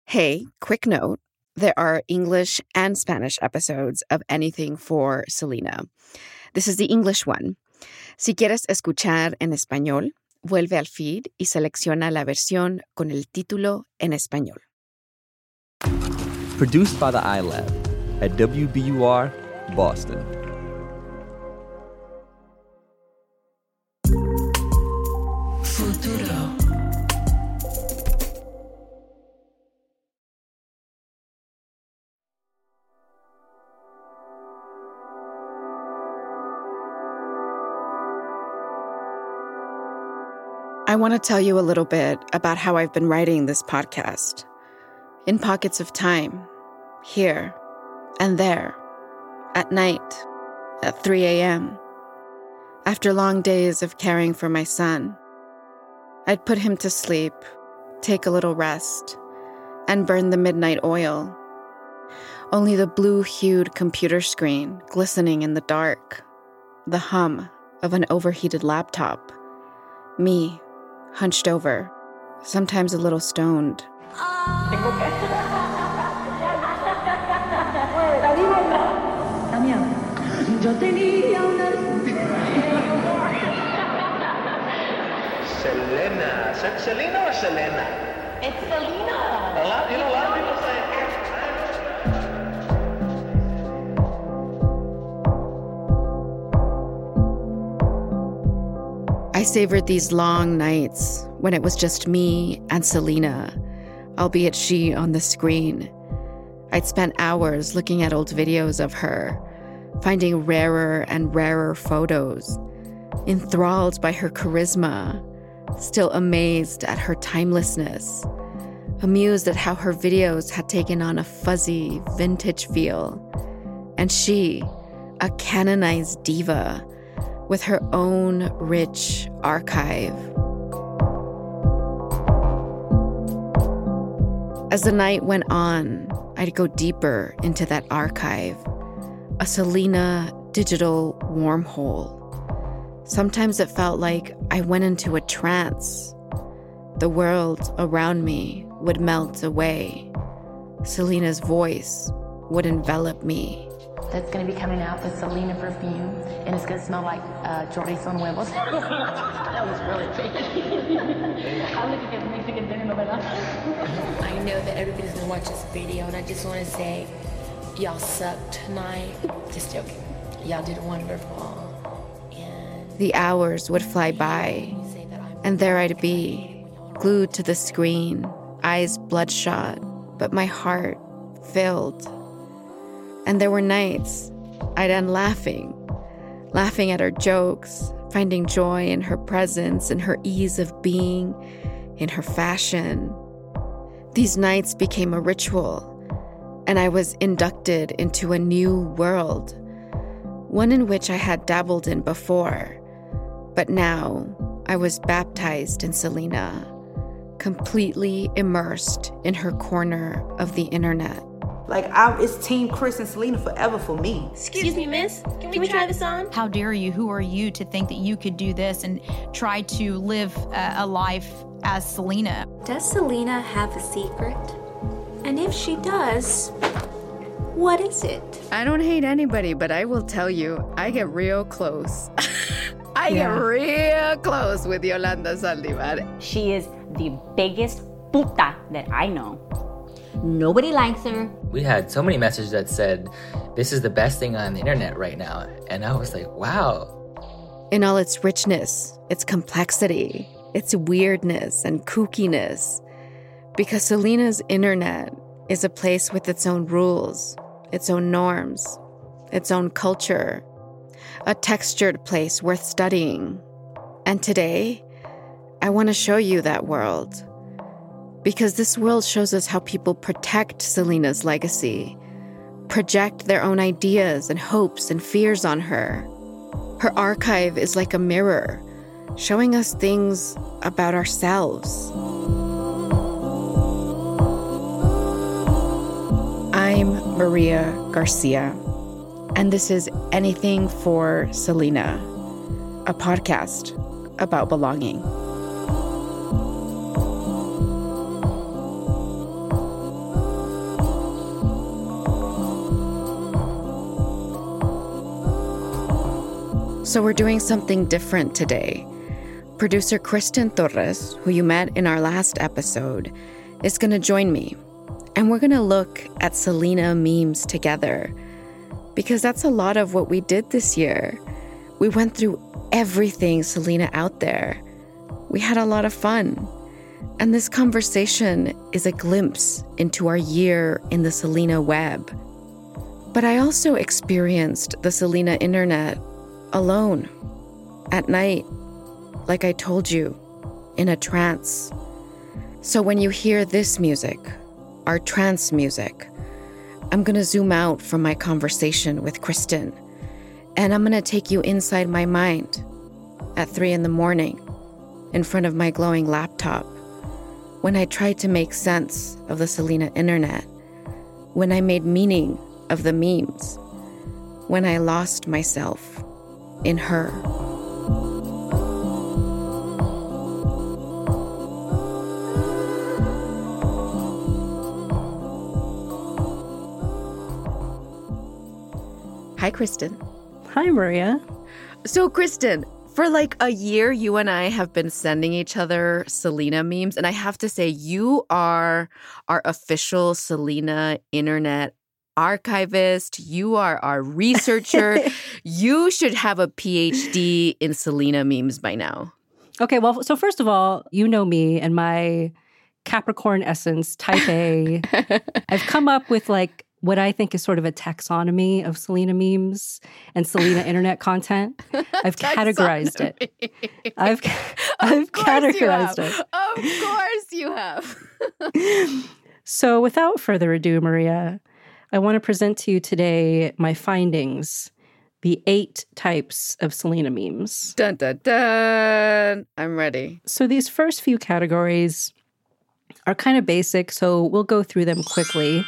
Hey, quick note. There are English and Spanish episodes of Anything for Selena. This is the English one. Si quieres escuchar en español, vuelve al feed y selecciona la versión con el título en español. Produced by the iLab at WBUR, Boston. Futuro. I want to tell you a little bit about how I've been writing this podcast. In pockets of time, here and there, at night, at 3 a.m., after long days of caring for my son. I'd put him to sleep, take a little rest, and burn the midnight oil. Only the blue-hued computer screen glistening in the dark, the hum of an overheated laptop, me, hunched over, sometimes a little stoned. Selena. Selena or Selena? It's Selena. A lot of people say it. I savored these long nights when it was just me and Selena, albeit she on the screen. I'd spent hours looking at old videos of her, finding rarer and rarer photos, enthralled by her charisma, still amazed at her timelessness, amused at how her videos had taken on a fuzzy, vintage feel. And she, a canonized diva, with her own rich archive. As the night went on, I'd go deeper into that archive, a Selena digital wormhole. Sometimes it felt like I went into a trance. The world around me would melt away. Selena's voice would envelop me. That's going to be coming out with Selena perfume, and it's going to smell like chorizo and huevos. That was really big. I'm looking at Mexican dinner, ¿verdad? I know that everybody's going to watch this video, and I just want to say, y'all sucked tonight. Just joking. Y'all did wonderful. And the hours would fly by, and there I'd be, glued to the screen, eyes bloodshot, but my heart filled. And there were nights I'd end laughing at her jokes, finding joy in her presence, in her ease of being, in her fashion. These nights became a ritual, and I was inducted into a new world, one in which I had dabbled in before. But now I was baptized in Selena, completely immersed in her corner of the internet. It's Team Chris and Selena forever for me. Excuse me, miss. Can we try this on? How dare you? Who are you to think that you could do this and try to live a life as Selena? Does Selena have a secret? And if she does, what is it? I don't hate anybody, but I will tell you, I get real close. I get real close with Yolanda Saldívar. She is the biggest puta that I know. Nobody likes her. We had so many messages that said, this is the best thing on the internet right now. And I was like, wow. In all its richness, its complexity, its weirdness and kookiness. Because Selena's internet is a place with its own rules, its own norms, its own culture. A textured place worth studying. And today, I want to show you that world. Because this world shows us how people protect Selena's legacy, project their own ideas and hopes and fears on her. Her archive is like a mirror, showing us things about ourselves. I'm Maria Garcia, and this is Anything for Selena, a podcast about belonging. So we're doing something different today. Producer Kristen Torres, who you met in our last episode, is going to join me. And we're going to look at Selena memes together. Because that's a lot of what we did this year. We went through everything Selena out there. We had a lot of fun. And this conversation is a glimpse into our year in the Selena web. But I also experienced the Selena internet alone, at night, like I told you, in a trance. So when you hear this music, our trance music, I'm gonna zoom out from my conversation with Kristen, and I'm gonna take you inside my mind at 3 a.m, in front of my glowing laptop, when I tried to make sense of the Selena internet, when I made meaning of the memes, when I lost myself in her. Hi, Kristen. Hi, Maria. So, Kristen, for like a year, you and I have been sending each other Selena memes. And I have to say, you are our official Selena internet archivist. You are our researcher. You should have a PhD in Selena memes by now. Okay, well, so first of all, you know me and my Capricorn essence, type A. I've come up with like what I think is sort of a taxonomy of Selena memes and Selena internet content. I've categorized it. I've categorized it. Of course you have. So without further ado, Maria, I want to present to you today my findings, the 8 types of Selena memes. Dun, dun, dun. I'm ready. So these first few categories are kind of basic, so we'll go through them quickly.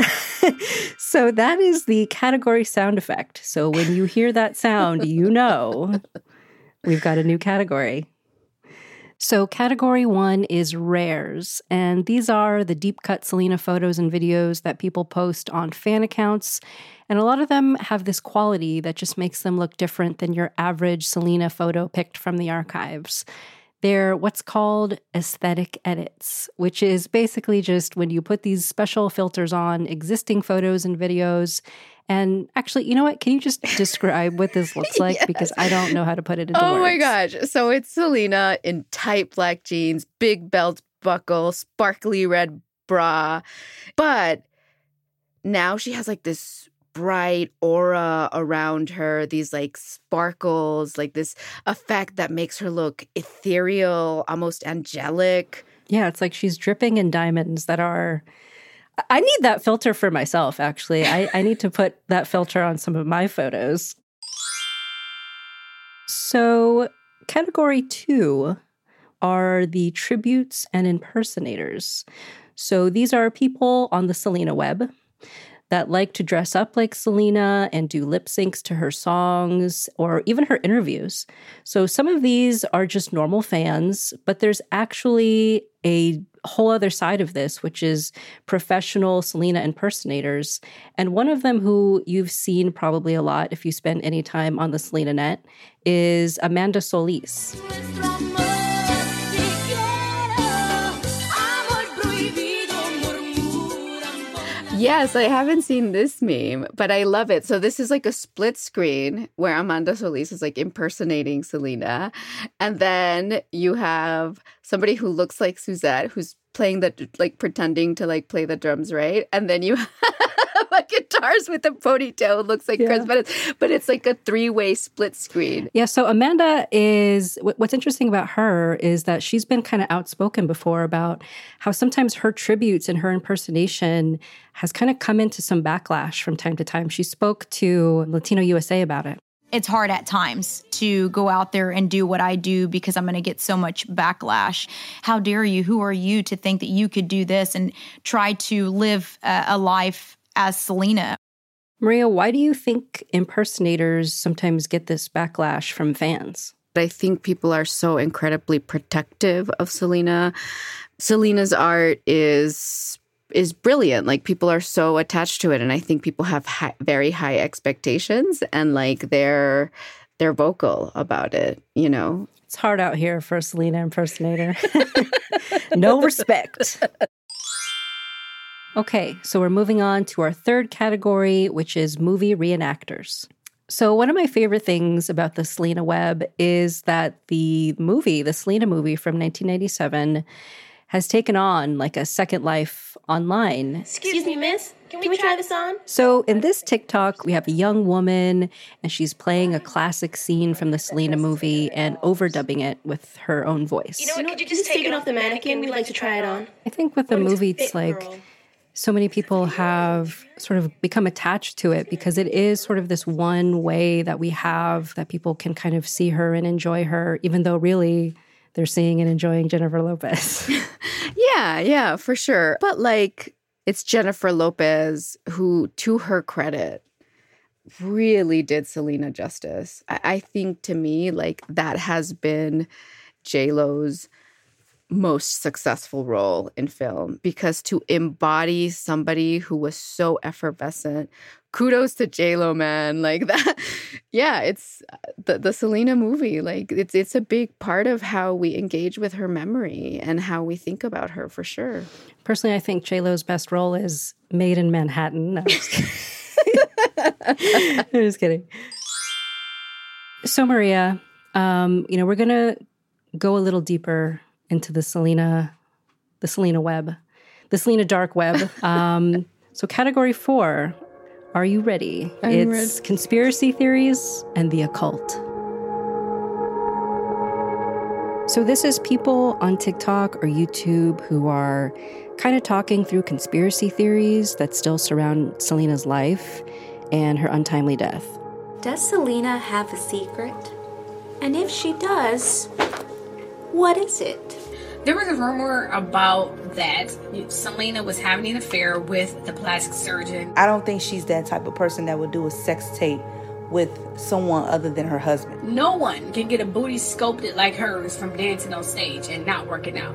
So that is the category sound effect. So when you hear that sound, you know we've got a new category. So category 1 is rares, and these are the deep cut Selena photos and videos that people post on fan accounts, and a lot of them have this quality that just makes them look different than your average Selena photo picked from the archives. They're what's called aesthetic edits, which is basically just when you put these special filters on existing photos and videos. And actually, you know what? Can you just describe what this looks like? Yes. Because I don't know how to put it into words. Oh my gosh. So it's Selena in tight black jeans, big belt buckle, sparkly red bra. But now she has like this bright aura around her, these like sparkles, like this effect that makes her look ethereal, almost angelic. Yeah, it's like she's dripping in diamonds that are... I need that filter for myself, actually. I need to put that filter on some of my photos. So category 2 are the tributes and impersonators. So these are people on the Selena web that like to dress up like Selena and do lip syncs to her songs or even her interviews. So some of these are just normal fans, but there's actually a whole other side of this, which is professional Selena impersonators. And one of them who you've seen probably a lot if you spend any time on the Selena net is Amanda Solis. Yes, I haven't seen this meme, but I love it. So this is like a split screen where Amanda Solis is like impersonating Selena. And then you have somebody who looks like Suzette, who's playing the, like pretending to like play the drums, right? And then you have a guitarist with a ponytail who looks like Chris, but it's like a 3-way split screen. Yeah, so Amanda is, what's interesting about her is that she's been kind of outspoken before about how sometimes her tributes and her impersonation has kind of come into some backlash from time to time. She spoke to Latino USA about it. It's hard at times to go out there and do what I do because I'm going to get so much backlash. How dare you? Who are you to think that you could do this and try to live a life as Selena? Maria, why do you think impersonators sometimes get this backlash from fans? I think people are so incredibly protective of Selena. Selena's art is brilliant. Like, people are so attached to it. And I think people have very high expectations, and like they're they're vocal about it, you know? It's hard out here for a Selena impersonator. No respect. Okay, so we're moving on to our third category, which is movie reenactors. So one of my favorite things about the Selena Web is that the Selena movie from 1997, has taken on like a second life online. Excuse me, miss. Can we try this on? So in this TikTok, we have a young woman, and she's playing a classic scene from the Selena movie and overdubbing it with her own voice. You know what? Could you just take it off the mannequin? We'd like to try it on. I think with the movie, it's like so many people have sort of become attached to it because it is sort of this one way that we have that people can kind of see her and enjoy her, even though really they're seeing and enjoying Jennifer Lopez. Yeah, for sure. But like, it's Jennifer Lopez who, to her credit, really did Selena justice. I think, to me, like, that has been J-Lo's most successful role in film, because to embody somebody who was so effervescent, kudos to J-Lo, man. Like that, yeah, it's the Selena movie. Like it's a big part of how we engage with her memory and how we think about her, for sure. Personally, I think J-Lo's best role is Made in Manhattan. No, I'm just kidding. I'm just kidding. So Maria, we're gonna go a little deeper into the Selena web, the Selena dark web. So category 4, are you ready? It's ready. Conspiracy theories and the occult. So this is people on TikTok or YouTube who are kind of talking through conspiracy theories that still surround Selena's life and her untimely death. Does Selena have a secret? And if she does, what is it? There was a rumor about that Selena was having an affair with the plastic surgeon. I don't think she's that type of person that would do a sex tape with someone other than her husband. No one can get a booty sculpted like hers from dancing on stage and not working out.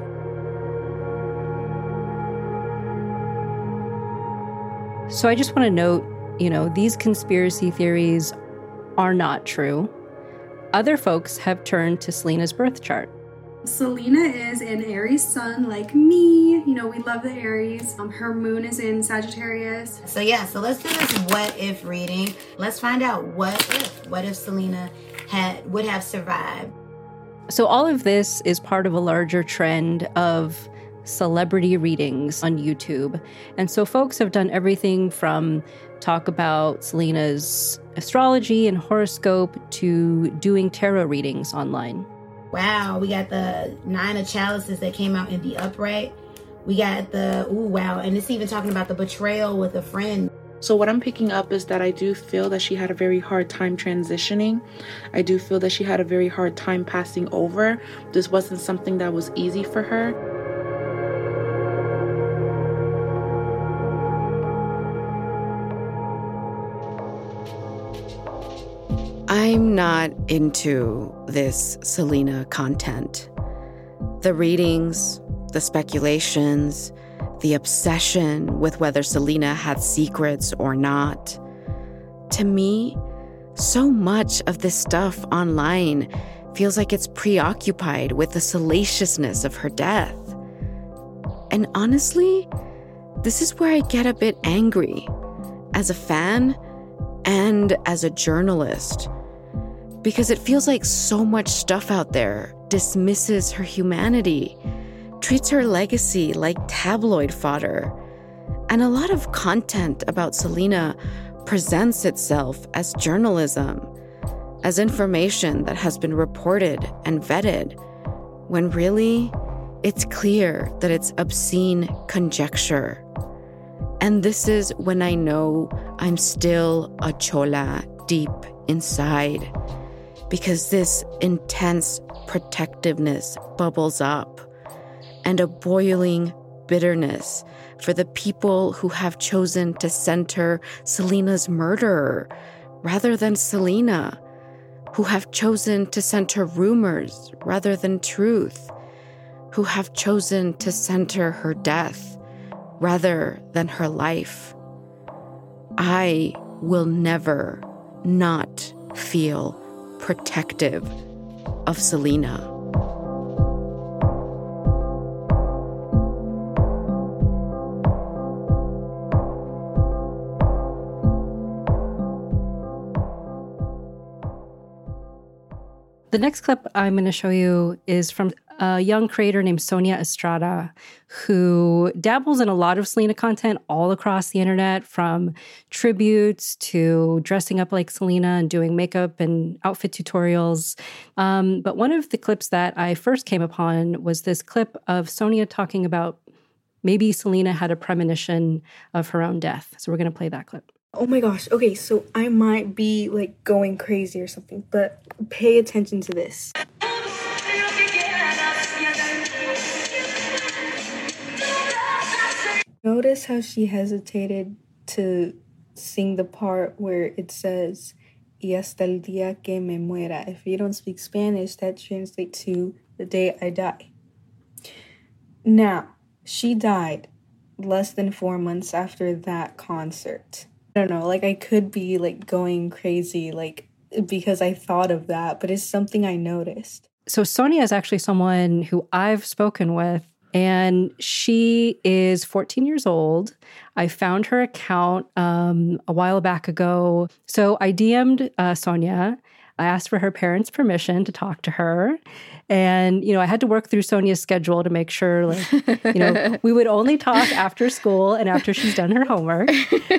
So I just want to note, these conspiracy theories are not true. Other folks have turned to Selena's birth chart. Selena is an Aries sun like me. We love the Aries. Her moon is in Sagittarius. So let's do this what if reading. Let's find out what if Selena would have survived. So all of this is part of a larger trend of celebrity readings on YouTube. And so folks have done everything from talk about Selena's astrology and horoscope to doing tarot readings online. Wow, we got the 9 of chalices that came out in the upright. We got and it's even talking about the betrayal with a friend. So what I'm picking up is that I do feel that she had a very hard time transitioning. I do feel that she had a very hard time passing over. This wasn't something that was easy for her. I'm not into this Selena content. The readings, the speculations, the obsession with whether Selena had secrets or not. To me, so much of this stuff online feels like it's preoccupied with the salaciousness of her death. And honestly, this is where I get a bit angry, as a fan and as a journalist. Because it feels like so much stuff out there dismisses her humanity, treats her legacy like tabloid fodder. And a lot of content about Selena presents itself as journalism, as information that has been reported and vetted, when really, it's clear that it's obscene conjecture. And this is when I know I'm still a chola deep inside, because this intense protectiveness bubbles up, and a boiling bitterness for the people who have chosen to center Selena's murderer rather than Selena, who have chosen to center rumors rather than truth, who have chosen to center her death rather than her life. I will never not feel protective of Selena. The next clip I'm going to show you is from a young creator named Sonia Estrada, who dabbles in a lot of Selena content all across the internet, from tributes to dressing up like Selena and doing makeup and outfit tutorials. But one of the clips that I first came upon was this clip of Sonia talking about maybe Selena had a premonition of her own death. So we're going to play that clip. Oh my gosh. Okay, so I might be like going crazy or something, but pay attention to this. Notice how she hesitated to sing the part where it says, y hasta el día que me muera. If you don't speak Spanish, that translates to the day I die. Now, she died less than 4 months after that concert. I don't know, like I could be like going crazy, like because I thought of that, but it's something I noticed. So Sonia is actually someone who I've spoken with, and she is 14 years old. I found her account a while back ago. So I DM'd Sonia. I asked for her parents' permission to talk to her. And, I had to work through Sonia's schedule to make sure, we would only talk after school and after she's done her homework.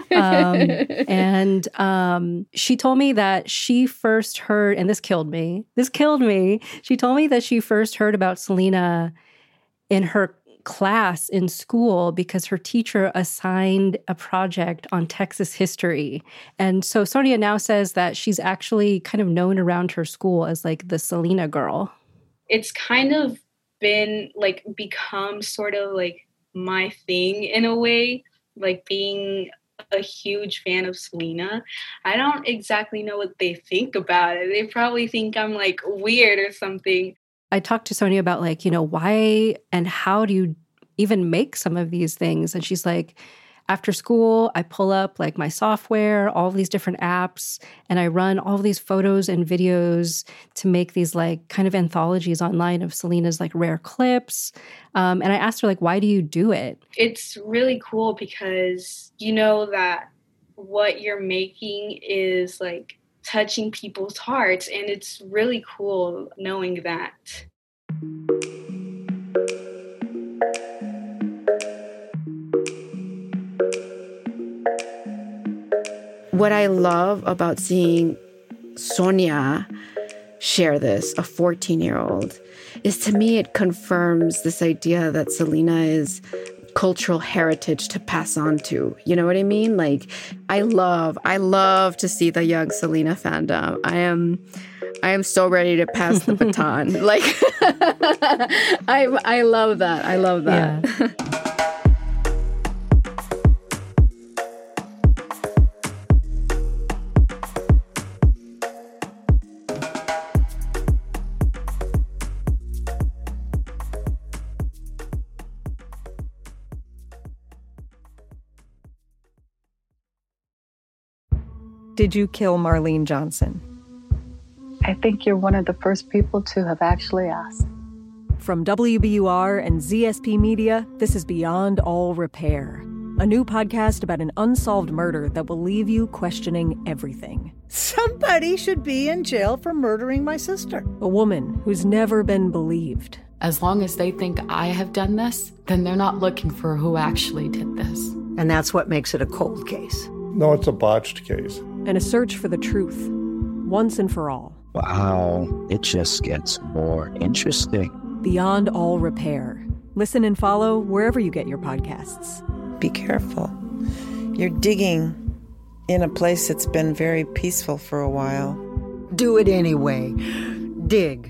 She told me that she first heard, and this killed me. She told me that she first heard about Selena in her class in school because her teacher assigned a project on Texas history. And so Sonia now says that she's actually kind of known around her school as like the Selena girl. It's kind of been like become sort of like my thing in a way, like being a huge fan of Selena. I don't exactly know what they think about it. They probably think I'm like weird or something. I talked to Sonia about why and how do you even make some of these things? And she's like, after school, I pull up like my software, all of these different apps, and I run all of these photos and videos to make these like kind of anthologies online of Selena's like rare clips. And I asked her why do you do it? It's really cool because you know that what you're making is like touching people's hearts, and it's really cool knowing that. What I love about seeing Sonia share this, a 14-year-old, is to me it confirms this idea that Selena is cultural heritage to pass on to. You know what I mean? Like, I love to see the young Selena fandom. I am so ready to pass the baton. Like, I love that. I love that. Yeah. Did you kill Marlene Johnson? I think you're one of the first people to have actually asked. From WBUR and ZSP Media, this is Beyond All Repair, a new podcast about an unsolved murder that will leave you questioning everything. Somebody should be in jail for murdering my sister. A woman who's never been believed. As long as they think I have done this, then they're not looking for who actually did this. And that's what makes it a cold case. No, it's a botched case. And a search for the truth, once and for all. Wow, it just gets more interesting. Beyond All Repair. Listen and follow wherever you get your podcasts. Be careful. You're digging in a place that's been very peaceful for a while. Do it anyway. Dig.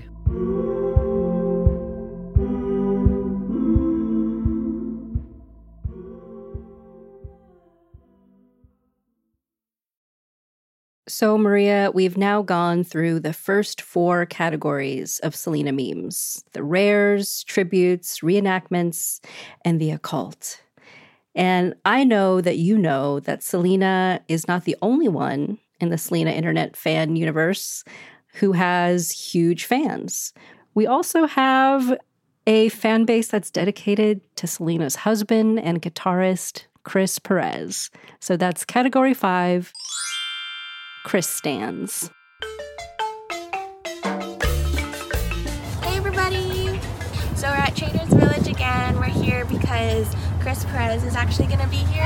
So, Maria, we've now gone through the first 4 categories of Selena memes: the rares, tributes, reenactments, and the occult. And I know that Selena is not the only one in the Selena internet fan universe. who has huge fans. We also have a fan base that's dedicated to Selena's husband and guitarist, Chris Perez. So that's category 5, Chris stans. Hey everybody! So we're at Trader's Village again. We're here because Chris Perez is actually going to be here.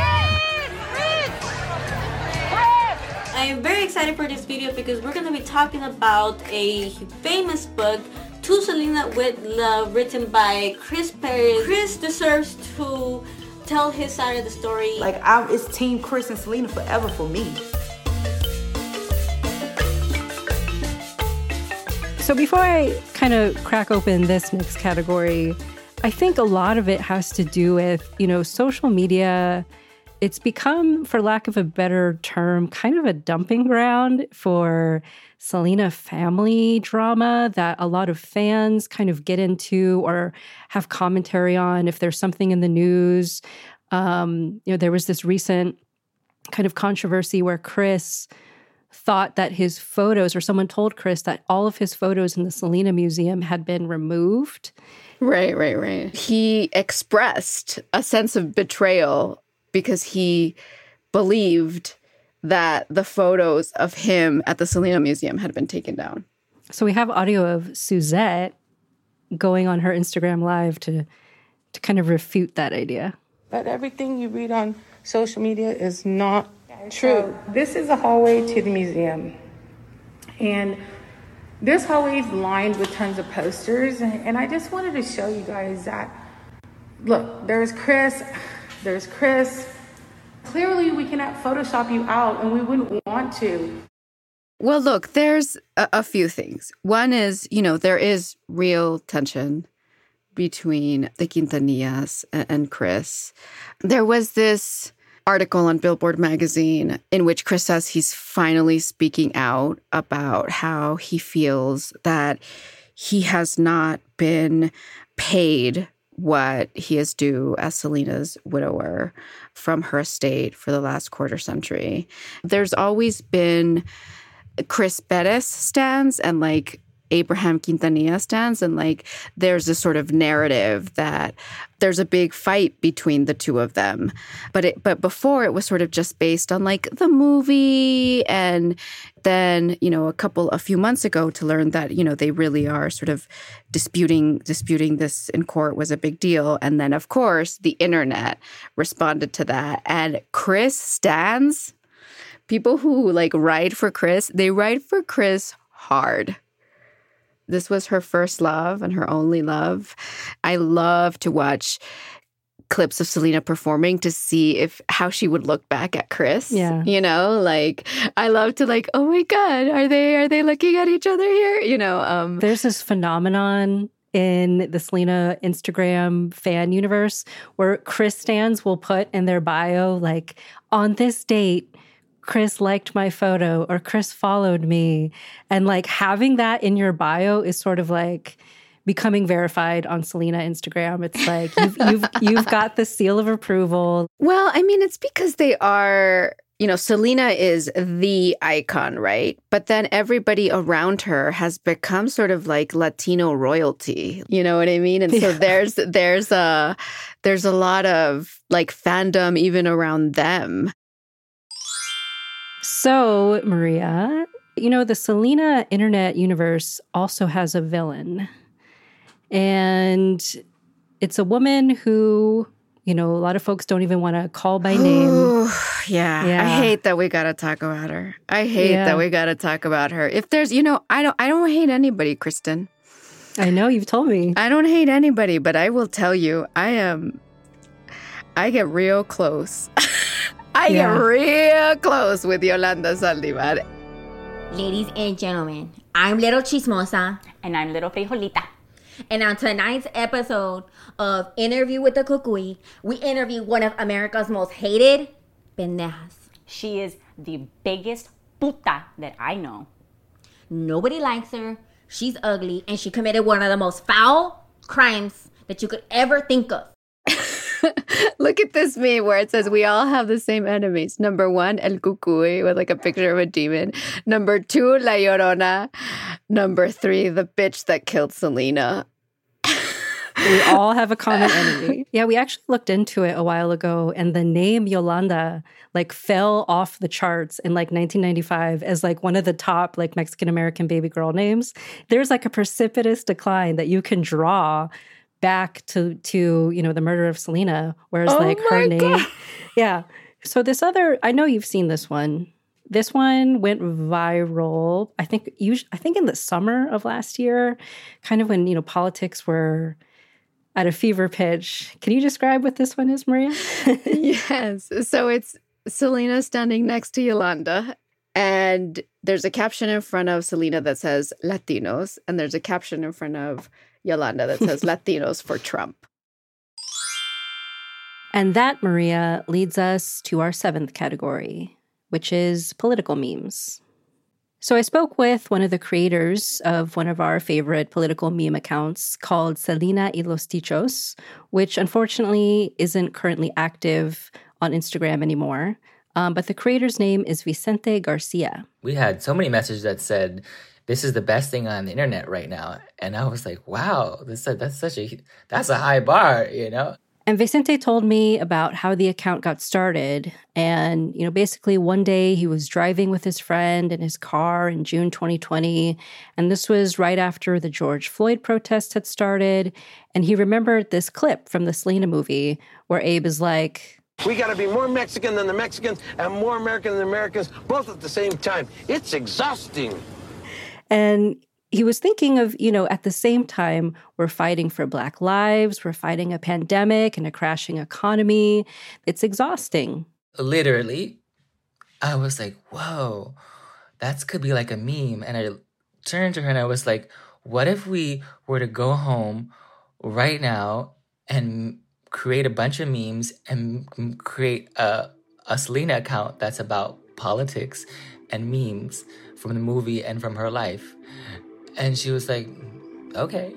I am very excited for this video because we're going to be talking about a famous book, To Selena with Love, written by Chris Perez. Chris deserves to tell his side of the story. Like, it's Team Chris and Selena forever for me. So before I kind of crack open this next category, I think a lot of it has to do with, social media. It's become, for lack of a better term, kind of a dumping ground for Selena family drama that a lot of fans kind of get into or have commentary on if there's something in the news. There was this recent kind of controversy where Chris thought that his photos, or someone told Chris that all of his photos in the Selena Museum had been removed. Right. He expressed a sense of betrayal because he believed that the photos of him at the Selena Museum had been taken down. So we have audio of Suzette going on her Instagram Live to kind of refute that idea. But everything you read on social media is not true. So this is a hallway to the museum. And this hallway is lined with tons of posters. And I just wanted to show you guys that, look, there's Chris. Clearly, we cannot Photoshop you out, and we wouldn't want to. Well, look, there's a few things. One is, there is real tension between the Quintanillas and Chris. There was this article on Billboard magazine in which Chris says he's finally speaking out about how he feels that he has not been paid what he is due as Selena's widower from her estate for the last quarter century. There's always been Chris Perez stans and Abraham Quintanilla stans, and there's this sort of narrative that there's a big fight between the two of them. But before it was sort of just based on the movie, and then a few months ago to learn that they really are sort of disputing this in court was a big deal. And then of course the internet responded to that, and Chris stans, people who ride for Chris, they ride for Chris hard. This was her first love and her only love. I love to watch clips of Selena performing to see how she would look back at Chris. Yeah. I love to oh my God, are they looking at each other here? There's this phenomenon in the Selena Instagram fan universe where Chris stans will put in their bio, on this date, Chris liked my photo, or Chris followed me. And having that in your bio is sort of becoming verified on Selena Instagram. It's you've got the seal of approval. Well, I mean, it's because they are, Selena is the icon, right? But then everybody around her has become sort of Latino royalty. You know what I mean? And so there's a lot of fandom even around them. So, Maria, the Selena internet universe also has a villain. And it's a woman who, a lot of folks don't even want to call by name. Yeah. I hate that we got to talk about her. If there's, I don't hate anybody, Kristen. I know, you've told me. I don't hate anybody, but I will tell you, I get real close. I get real close with Yolanda Saldívar. Ladies and gentlemen, I'm Little Chismosa. And I'm Little Frijolita. And on tonight's episode of Interview with the Cucuy, we interview one of America's most hated pendejas. She is the biggest puta that I know. Nobody likes her. She's ugly. And she committed one of the most foul crimes that you could ever think of. Look at this meme where it says we all have the same enemies. Number 1, El Cucuy, with like a picture of a demon. Number 2, La Llorona. Number 3, the bitch that killed Selena. We all have a common enemy. Yeah, we actually looked into it a while ago, and the name Yolanda like fell off the charts in like 1995 as like one of the top like Mexican-American baby girl names. There's like a precipitous decline that you can draw back to the murder of Selena, whereas like her name. God. Yeah. So this other, I know you've seen this one. This one went viral, I think in the summer of last year, kind of when, politics were at a fever pitch. Can you describe what this one is, Maria? Yes. So it's Selena standing next to Yolanda, and there's a caption in front of Selena that says Latinos, and there's a caption in front of Yolanda that says Latinos for Trump. And that, Maria, leads us to our 7th category, which is political memes. So I spoke with one of the creators of one of our favorite political meme accounts called Selena y los Tichos, which unfortunately isn't currently active on Instagram anymore. But the creator's name is Vicente Garcia. We had so many messages that said, this is the best thing on the internet right now. And I was like, wow, that's a high bar, And Vicente told me about how the account got started. And, basically one day he was driving with his friend in his car in June 2020. And this was right after the George Floyd protests had started. And he remembered this clip from the Selena movie where Abe is like, we got to be more Mexican than the Mexicans and more American than the Americans, both at the same time. It's exhausting. And he was thinking of, at the same time, we're fighting for Black lives, we're fighting a pandemic and a crashing economy. It's exhausting. Literally, I was like, whoa, that could be like a meme. And I turned to her and I was like, what if we were to go home right now and create a bunch of memes and create a Selena account that's about politics and memes from the movie and from her life? And she was like, okay.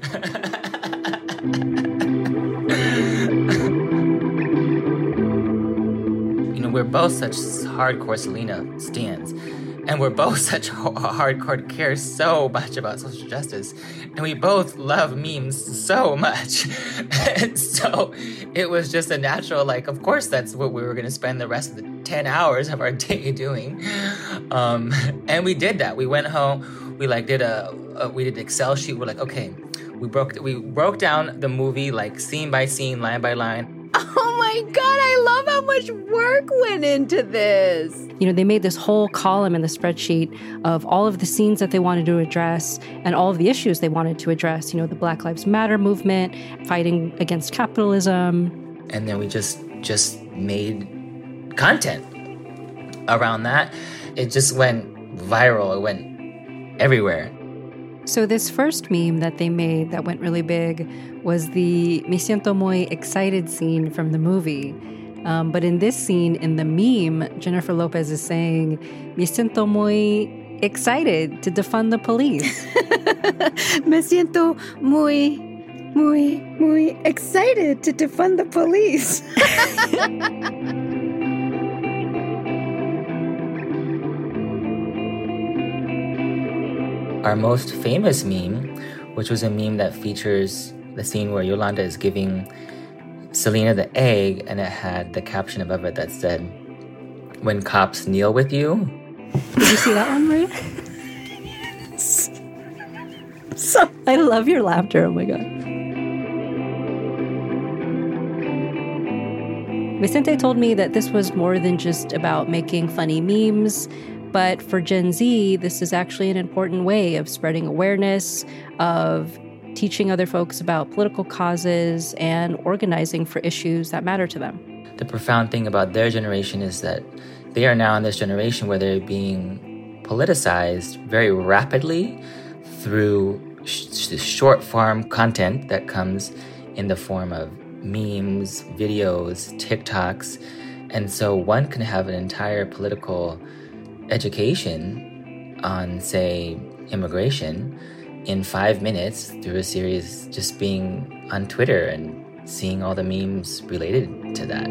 We're both such hardcore Selena stans. And we're both such hardcore care so much about social justice. And we both love memes so much. And so it was just a natural, of course that's what we were going to spend the rest of the 10 hours of our day doing. And we did that. We went home. We did we did an Excel sheet. We're like, okay, we broke down the movie scene by scene, line by line. Oh my God, I love how much work went into this. They made this whole column in the spreadsheet of all of the scenes that they wanted to address and all of the issues they wanted to address. The Black Lives Matter movement, fighting against capitalism. And then we just made content around that. It just went viral. It went everywhere. So this first meme that they made that went really big was the Me Siento Muy Excited scene from the movie. But in this scene, in the meme, Jennifer Lopez is saying, Me siento muy excited to defund the police. Me siento muy excited to defund the police. Our most famous meme, which was a meme that features the scene where Yolanda is giving Selena the egg, and it had the caption above it that said, when cops kneel with you. Did you see that one, Maria? So I love your laughter. Oh my God. Vicente told me that this was more than just about making funny memes, but for Gen Z, this is actually an important way of spreading awareness, of teaching other folks about political causes and organizing for issues that matter to them. The profound thing about their generation is that they are now in this generation where they're being politicized very rapidly through short form content that comes in the form of memes, videos, TikToks. And so one can have an entire political education on, say, immigration in 5 minutes through a series just being on Twitter and seeing all the memes related to that.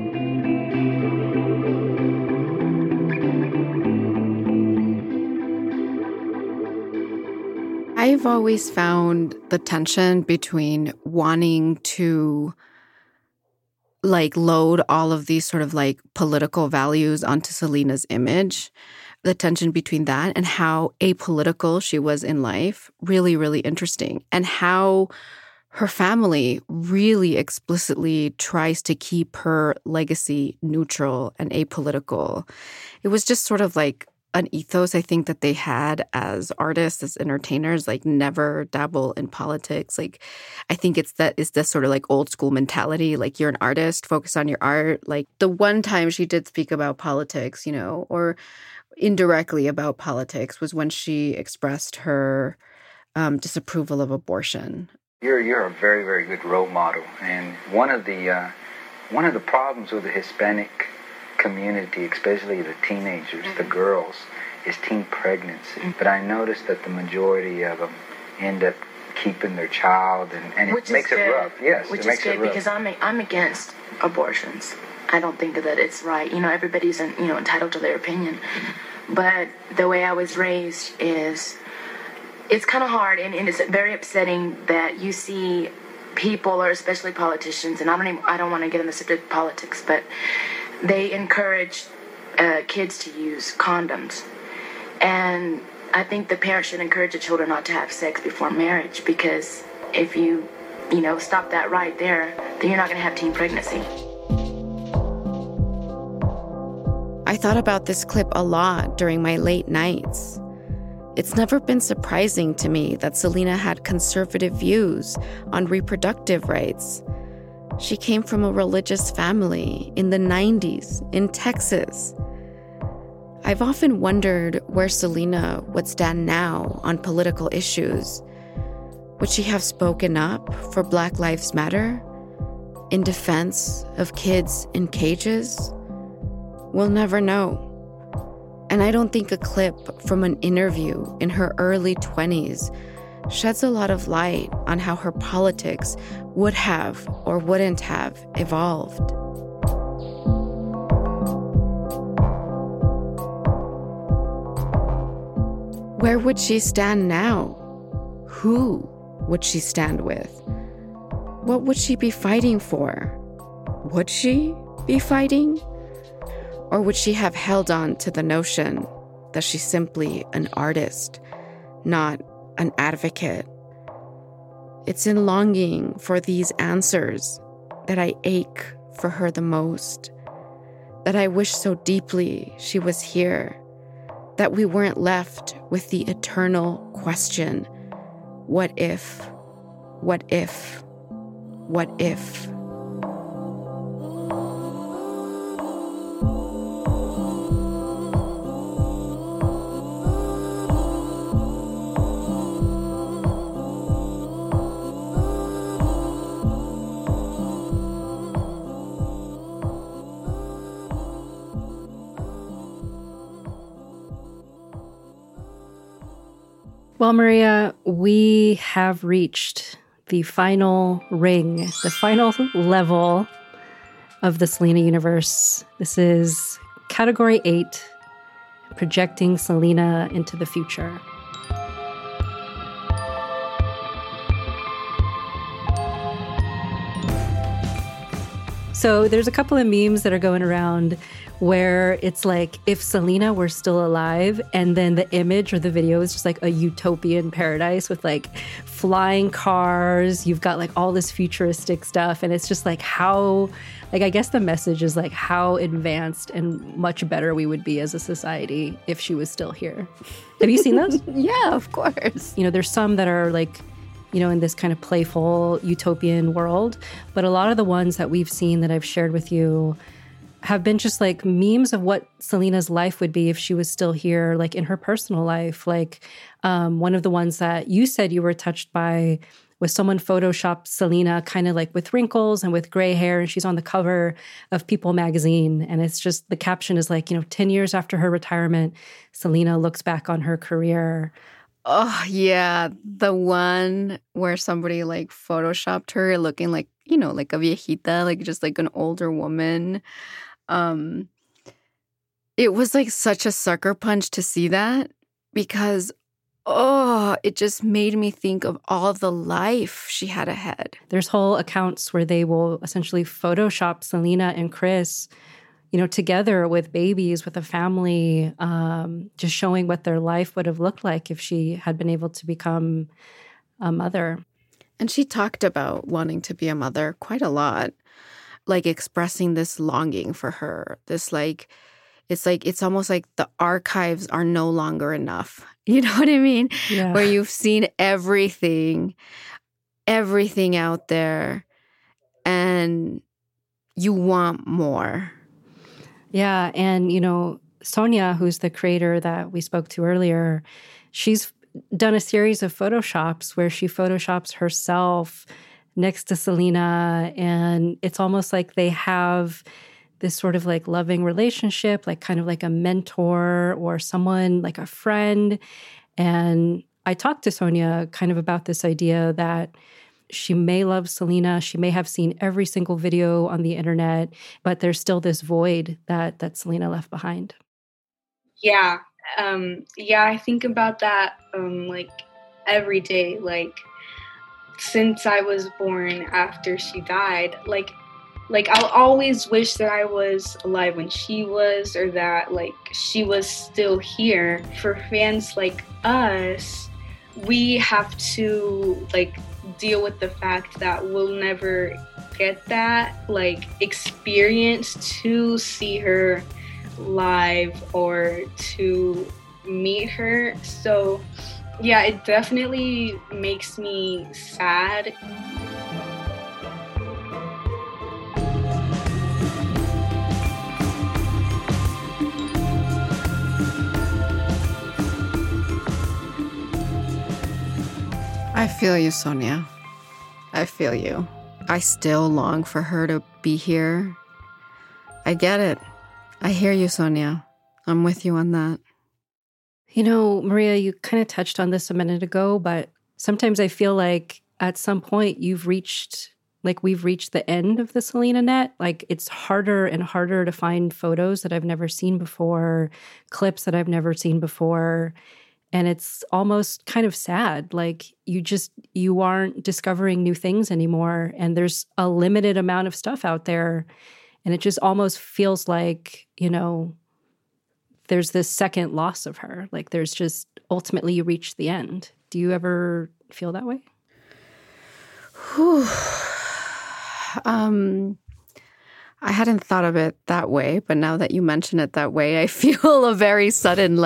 I've always found the tension between wanting to load all of these sort of political values onto Selena's image, the tension between that and how apolitical she was in life, really, really interesting. And how her family really explicitly tries to keep her legacy neutral and apolitical. It was just sort of an ethos, I think, that they had as artists, as entertainers, never dabble in politics. I think it's this sort of old school mentality, you're an artist, focus on your art. The one time she did speak about politics, or indirectly about politics was when she expressed her disapproval of abortion. You're a very, very good role model. And one of the problems with the Hispanic community, especially the teenagers, the girls, is teen pregnancy. But I noticed that the majority of them end up keeping their child, and it makes it rough. Yes, which it makes is good it rough. Because I'm against abortions. I don't think that it's right. Everybody's entitled to their opinion. But the way I was raised is, it's kind of hard, and it's very upsetting that you see people, or especially politicians, and I don't want to get in the subject of politics, but they encourage kids to use condoms. And I think the parents should encourage the children not to have sex before marriage, because if you stop that right there, then you're not going to have teen pregnancy. I thought about this clip a lot during my late nights. It's never been surprising to me that Selena had conservative views on reproductive rights. She came from a religious family in the 90s in Texas. I've often wondered where Selena would stand now on political issues. Would she have spoken up for Black Lives Matter in defense of kids in cages? We'll never know. And I don't think a clip from an interview in her early 20s sheds a lot of light on how her politics would have or wouldn't have evolved. Where would she stand now? Who would she stand with? What would she be fighting for? Would she be fighting? Or would she have held on to the notion that she's simply an artist, not an advocate? It's in longing for these answers that I ache for her the most, that I wish so deeply she was here, that we weren't left with the eternal question, what if, what if, what if? Well, Maria, we have reached the final ring, the final level of the Selena universe. This is Category 8, projecting Selena into the future. So there's a couple of memes that are going around where it's like if Selena were still alive, and then the image or the video is just like a utopian paradise with like flying cars. You've got like all this futuristic stuff, and it's just like how, like, I guess the message is like how advanced and much better we would be as a society if she was still here. Have you seen those? Yeah, of course. There's some that are like, in this kind of playful utopian world, but a lot of the ones that we've seen that I've shared with you have been just like memes of what Selena's life would be if she was still here, like in her personal life. Like one of the ones that you said you were touched by was someone photoshopped Selena kind of like with wrinkles and with gray hair, and she's on the cover of People magazine. And it's just, the caption is like, 10 years after her retirement, Selena looks back on her career. Oh, yeah. The one where somebody like photoshopped her looking like like a viejita, like just like an older woman. It was like such a sucker punch to see that because, it just made me think of all the life she had ahead. There's whole accounts where they will essentially Photoshop Selena and Chris, together with babies, with a family, just showing what their life would have looked like if she had been able to become a mother. And she talked about wanting to be a mother quite a lot, like expressing this longing for her, this it's almost like the archives are no longer enough. You know what I mean? Yeah. Where you've seen everything out there and you want more. Yeah. And, Sonia, who's the creator that we spoke to earlier, she's done a series of Photoshops where she Photoshops herself next to Selena. And it's almost like they have this sort of like loving relationship, like kind of like a mentor or someone like a friend. And I talked to Sonia kind of about this idea that she may love Selena. She may have seen every single video on the internet, but there's still this void that Selena left behind. Yeah. I think about that like every day. Like since I was born after she died, like I'll always wish that I was alive when she was, or that like she was still here. For fans like us, we have to like deal with the fact that we'll never get that like experience to see her live or to meet her. So yeah, it definitely makes me sad. I feel you, Sonia. I feel you. I still long for her to be here. I get it. I hear you, Sonia. I'm with you on that. Maria, you kind of touched on this a minute ago, but sometimes I feel like at some point we've reached the end of the Selena net. Like it's harder and harder to find photos that I've never seen before, clips that I've never seen before. And it's almost kind of sad. Like you aren't discovering new things anymore. And there's a limited amount of stuff out there. And it just almost feels like, there's this second loss of her. Like there's just ultimately you reach the end. Do you ever feel that way? I hadn't thought of it that way, but now that you mention it that way, I feel a very sudden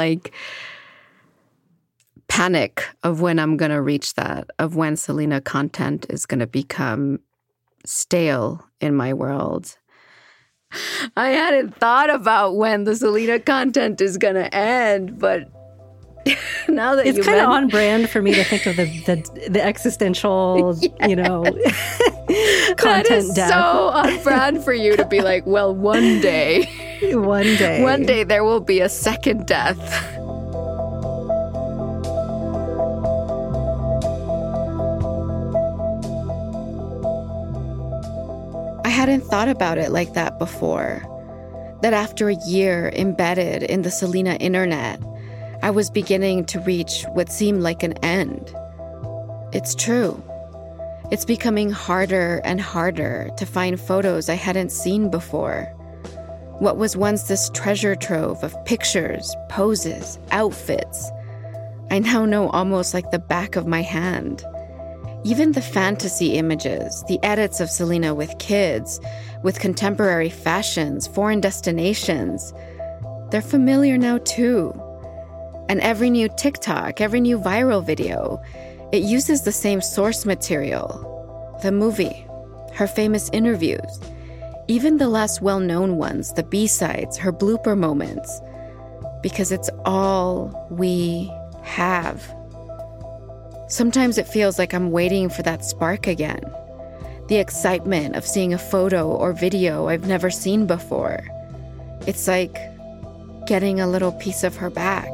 panic of when I'm going to reach that, of when Selena content is going to become stale in my world. I hadn't thought about when the Selena content is going to end, but now that it's kind of on brand for me to think of the existential, content that is death. So on brand for you to be like, well, one day there will be a second death. I hadn't thought about it like that before. That after a year embedded in the Selena internet, I was beginning to reach what seemed like an end. It's true. It's becoming harder and harder to find photos I hadn't seen before. What was once this treasure trove of pictures, poses, outfits, I now know almost like the back of my hand. Even the fantasy images, the edits of Selena with kids, with contemporary fashions, foreign destinations, they're familiar now too. And every new TikTok, every new viral video, it uses the same source material. The movie, her famous interviews, even the less well-known ones, the B-sides, her blooper moments, because it's all we have. Sometimes it feels like I'm waiting for that spark again. The excitement of seeing a photo or video I've never seen before. It's like getting a little piece of her back.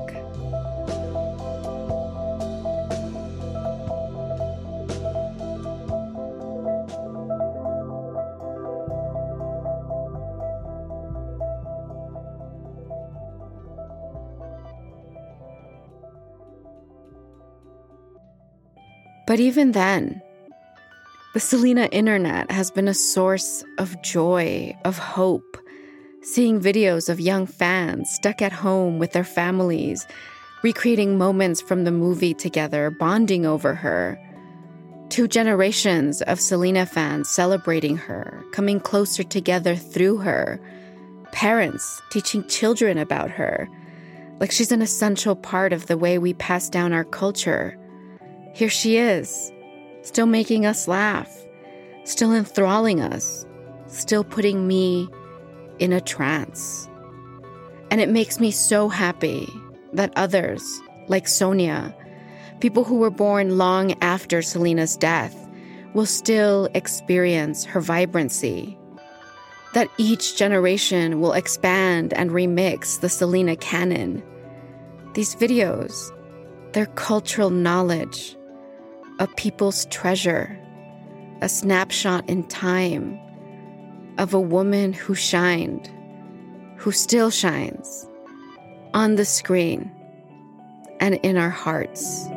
But even then, the Selena internet has been a source of joy, of hope, seeing videos of young fans stuck at home with their families, recreating moments from the movie together, bonding over her. 2 generations of Selena fans celebrating her, coming closer together through her. Parents teaching children about her, like she's an essential part of the way we pass down our culture. Here she is, still making us laugh, still enthralling us, still putting me in a trance. And it makes me so happy that others, like Sonia, people who were born long after Selena's death, will still experience her vibrancy. That each generation will expand and remix the Selena canon. These videos, they're cultural knowledge, a people's treasure, a snapshot in time of a woman who shined, who still shines, on the screen and in our hearts.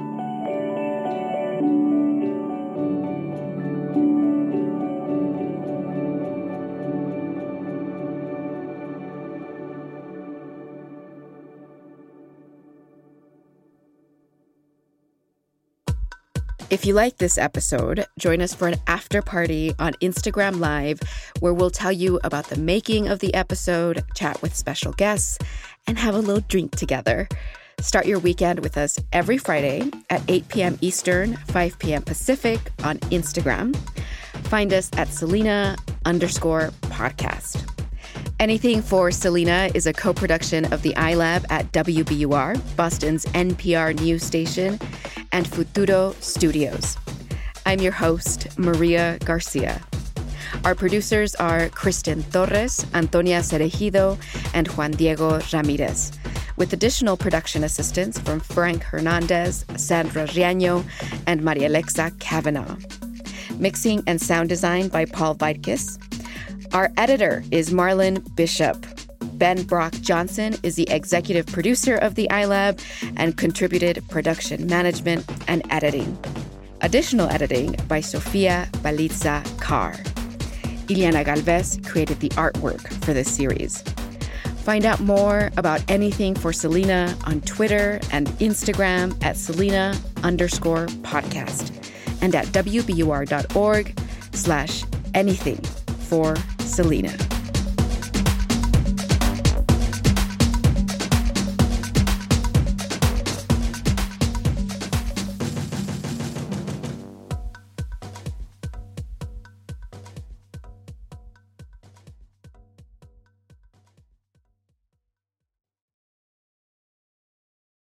If you like this episode, join us for an after party on Instagram Live, where we'll tell you about the making of the episode, chat with special guests, and have a little drink together. Start your weekend with us every Friday at 8 p.m. Eastern, 5 p.m. Pacific on Instagram. Find us at Selena_podcast. Anything for Selena is a co-production of the iLab at WBUR, Boston's NPR news station, and Futuro Studios. I'm your host, Maria Garcia. Our producers are Kristen Torres, Antonia Cerejido, and Juan Diego Ramirez, with additional production assistance from Frank Hernandez, Sandra Riaño, and Maria Alexa Kavanaugh. Mixing and sound design by Paul Vaitkus. Our editor is Marlon Bishop. Ben Brock Johnson is the executive producer of the iLab and contributed production management and editing. Additional editing by Sofia Balitza Carr. Ileana Galvez created the artwork for this series. Find out more about anything for Selena on Twitter and Instagram at Selena_podcast and at WBUR.org/anything for Selena.